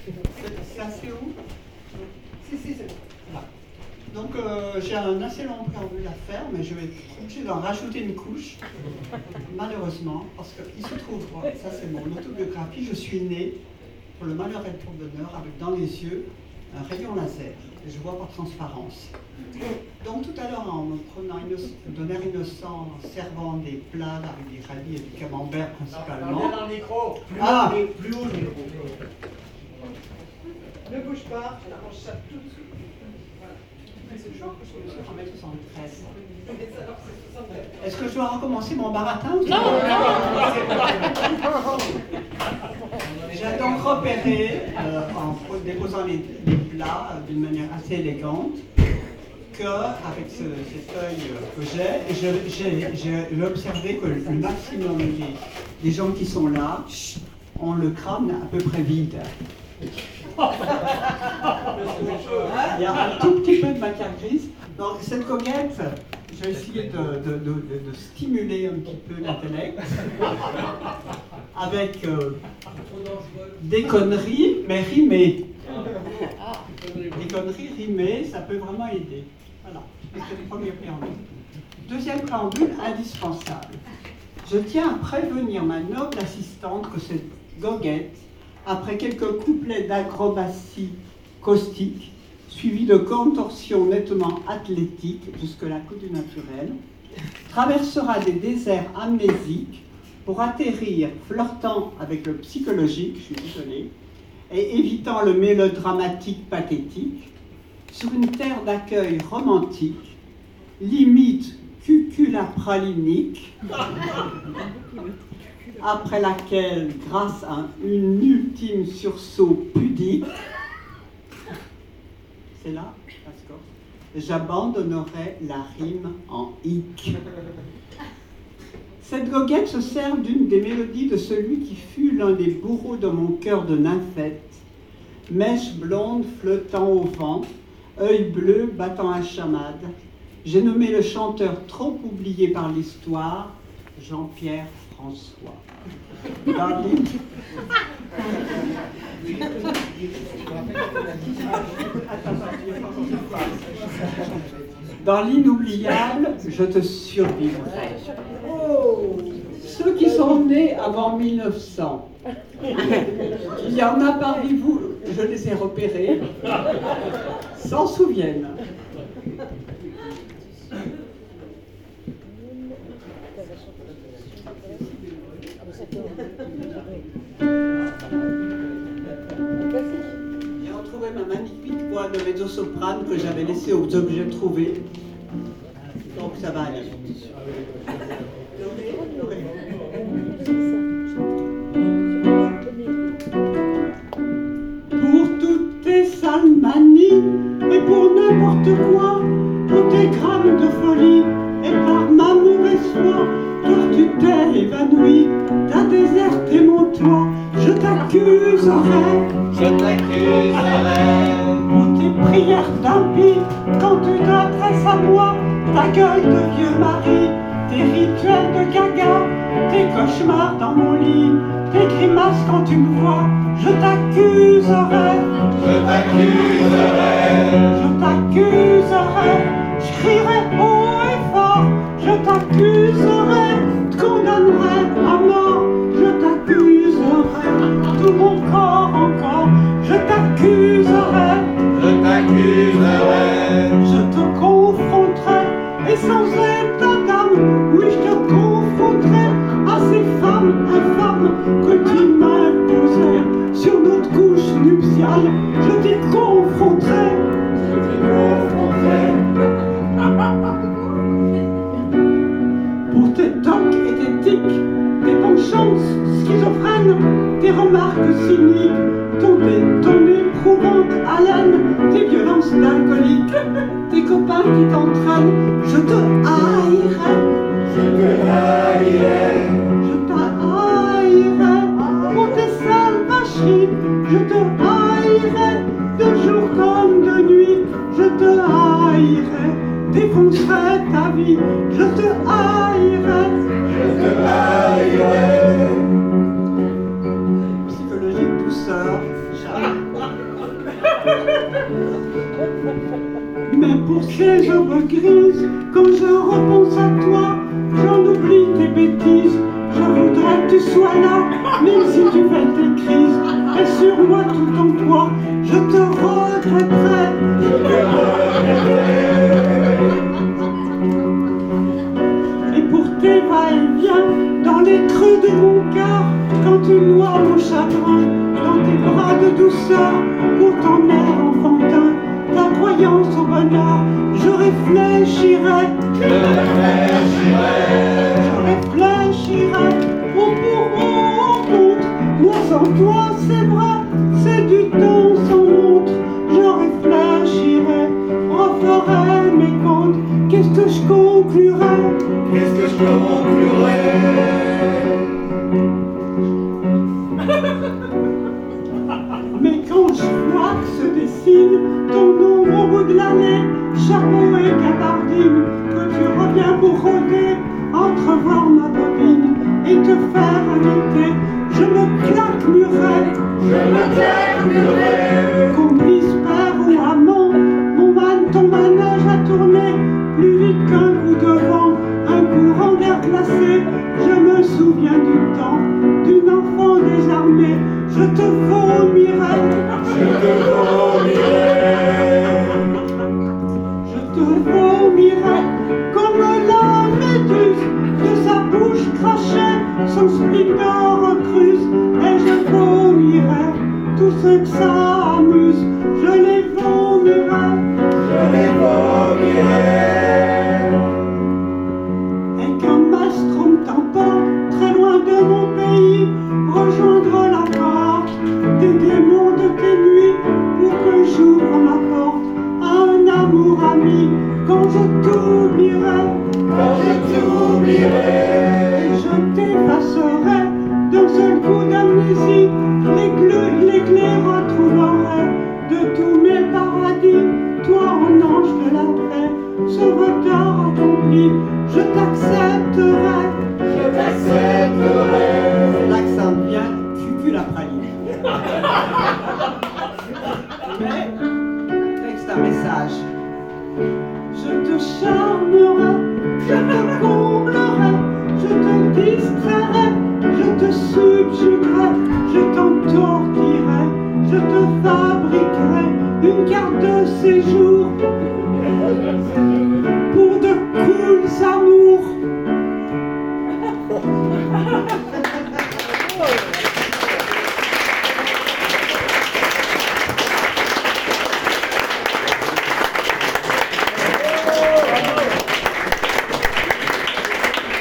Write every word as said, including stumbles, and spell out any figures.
C'est assez où? Si, si, c'est bon. Voilà. Donc euh, j'ai un assez long préambule à faire, mais je vais être obligé d'en rajouter une couche, malheureusement, parce qu'il se trouve, ça c'est mon autobiographie, je suis né, pour le malheur et pour le bonheur, avec dans les yeux un rayon laser, et je vois par transparence. Donc tout à l'heure, en me prenant d'un air innocent, en servant des plats avec des radis et du camembert principalement. Non, dans le micro. Plus ah. haut, plus haut le micro. Ne bouge pas, je mange ça tout de suite. Voilà. C'est chaud, je suis en mètre soixante-treize. Est-ce que je dois recommencer mon baratin? Non, non, j'ai donc repéré, euh, en déposant les, les plats euh, d'une manière assez élégante, qu'avec ce, cette feuille que j'ai, j'ai observé que le maximum des, des gens qui sont là ont le crâne à peu près vide. Il y a un tout petit peu de matière grise. Donc cette goguette, je vais essayer de, de, de, de stimuler un petit peu l'intellect avec euh, des conneries, mais rimées. Des conneries rimées, ça peut vraiment aider. Voilà, c'est le premier préambule. Deuxième préambule, indispensable. Je tiens à prévenir ma noble assistante que cette goguette, après quelques couplets d'acrobatie caustique, suivis de contorsions nettement athlétiques, jusque-là que du naturel, traversera des déserts amnésiques pour atterrir, flirtant avec le psychologique, je suis désolé, et évitant le mélodramatique pathétique, sur une terre d'accueil romantique, limite cuculapralinique, après laquelle, grâce à une ultime sursaut pudique, c'est là, j'abandonnerai la rime en hic. Cette goguette se sert d'une des mélodies de celui qui fut l'un des bourreaux de mon cœur de nymphette, mèche blonde flottant au vent, œil bleu battant la chamade. J'ai nommé le chanteur trop oublié par l'histoire, Jean-Pierre François. Dans Dans l'inoubliable, je te survivrai. Oh, ceux qui sont nés avant mille neuf cents, il y en a parmi vous, je les ai repérés, s'en souviennent. J'ai retrouvé ma magnifique voix de mezzo-soprane que j'avais laissée aux objets trouvés. Donc ça va aller. Pour toutes tes sales manies et pour n'importe quoi, pour tes grammes de folie et par ma mauvaise foi, car tu t'es évanoui, t'as déserté mon toit, je t'accuserai, je t'accuserai pour tes prières d'impie, quand tu t'adresses à moi, ta gueule de vieux mari, tes rituels de gaga, tes cauchemars dans mon lit, tes grimaces quand tu me vois, je t'accuserai, je t'accuserai, je t'accuserai, je crierai haut et fort, je t'accuserai, te condamnerai à mort, je t'accuserai, tout mon corps encore, je t'accuserai, je t'accuserai, je te confronterai, et sans état d'âme, oui je te confronterai à ces femmes infâmes que tu m'as imposées sur notre couche nuptiale, je t'y confronterai, je t'y confronterai. Pour tes tocs et tes tics, tes penchants schizophrènes, tes remarques cyniques, ton, ton éprouvante haleine, tes violences d'alcoolique, tes copains qui t'entraînent, je te haïrai, Je te haïrai, je t'haïrai, pour tes sales vacheries, je te haïrai, de jour comme de nuit, je te haïrai, défoncerai ta vie, je te haïrai, je te haïrai. psychologique douceur, pour ces aubes grises. Quand je repense à toi, j'en oublie tes bêtises. Je voudrais que tu sois là, même si tu fais tes crises. Et sur moi tout en toi, je te regretterai. Je te regretterai. Et pour tes va-et-vient, dans les creux de mon cœur, quand tu noies mon chagrin, dans tes bras de douceur, pour ton air enfantin, ta croyance au bonheur, je réfléchirai. Je réfléchirai. Je réfléchirai au pour ou au contre. Moi sans toi, c'est vrai, c'est du temps sans montre. Je réfléchirai, referai mes comptes. Qu'est-ce que je conclurai? Qu'est-ce que je conclurai? Mais quand je vois que se dessine ton ombre au bout de l'année, chapeau et gabardine, que tu reviens pour rôder, entrevoir ma bobine et te faire inviter, je me claquemurai. Je me claquemurai. Complice, père ou amant, mon man, ton manège a tourné plus vite qu'un coup de vent, un courant d'air glacé. Je me souviens du temps d'une enfant désarmée. Je te vomirai. Je te vomirai. Je te vomirai comme la méduse de sa bouche crachée, son splendeur cruse. Et je vomirai tout ce que ça amuse. Je les vomirai. Je les vomirai. Et qu'un maelstrom t'emporte très loin de mon pays, rejoindre la porte des démons de tes nuits, pour que j'ouvre ma porte à un amour ami. Quand je t'oublierai, Quand je t'oublierai. et je t'effacerai d'un seul coup d'amnésie, les clés, les clés retrouverai de tous mes paradis. Toi en ange de la paix, sauveteur accompli, je t'accepterai. Je t'accepterai. C'est là que ça devient cucu la praline. Mais, texte un message. Je te charmerai, je te comblerai, je te distrairai, je te subjuguerai, je t'entortillerai, je te fabriquerai une carte de séjour pour de cools amours.